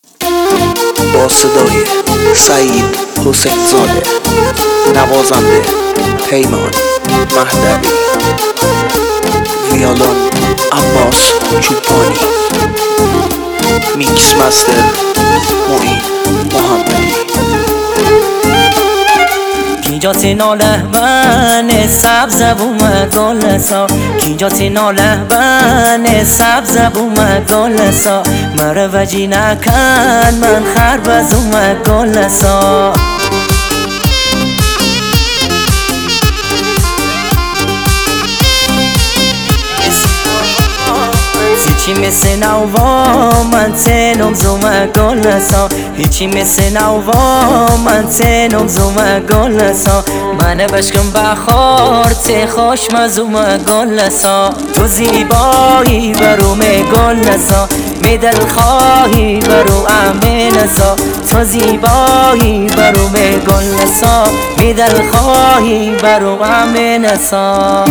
با صدای سعید حسین زاده، نوازنده پیمان مهدوی، ویولون عباس چوپانی، میکس مستر معین محمدی. Kinja tinale bane sabza buma golasa Kinja tinale bane sabza buma golasa Mara vajina kan man kharba zuma golasa Hichi مثل نوا من تنم زوما گلسا هیچی مثل نوا من تنم زوما گلسا من بشکم بخار ته خوش مزوما گلسا تو زیبایی برو می گلسا می دل خواهی برو امنسا تو زیبایی برو می گلسا می دل خواهی برو امنسا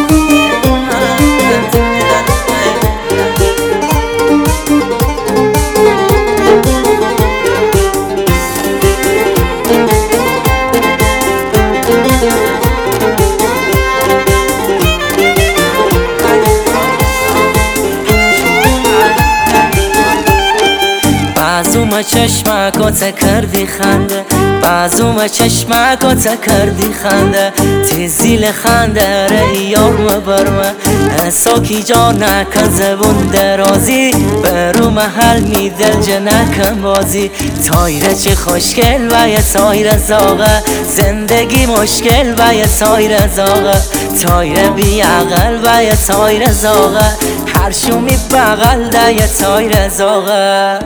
بعضوم چشمکات کردی خنده بعضوم چشمکات کردی خنده تزیل خنده ره یارم برمه ساکی جا نکن زبون درازی برو محل می دل جه نکن بازی تایره چه خوشگل و یه تایره زاغه زندگی مشکل و یه تایره زاغه تایره بی عقل و یه تایره زاغه هر شومی بغل ده یه تایره زاغه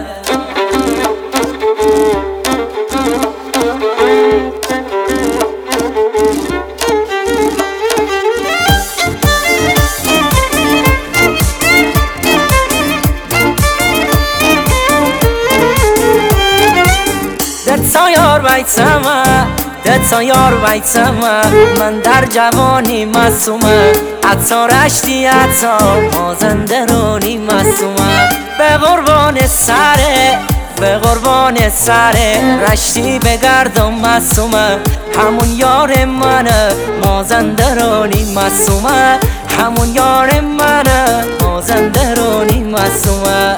دتا یار ویتمه من در جوانی مسومه حتی رشتی حتی مازنده رونی مسومه به قربان سره رشتی بگردم مسومه همون یار منه مازنده رونی مسومه همون یار منه مازنده رونی مسومه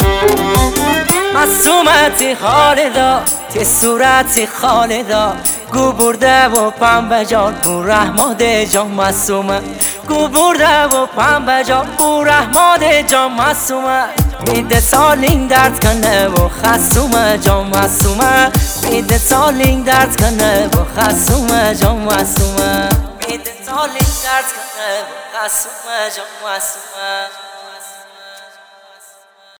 مسومتی خالدا تی صورتی خالدا گو برده و پنبه جان بو رحماد جان مسومه گو برده و پنبه جان بو رحماد جان مسومه میده سالین درد کنه و خسومه جان مسومه میده سالین درد کنه و خسومه جان مسومه میده سالین درد کنه و خسومه جان مسومه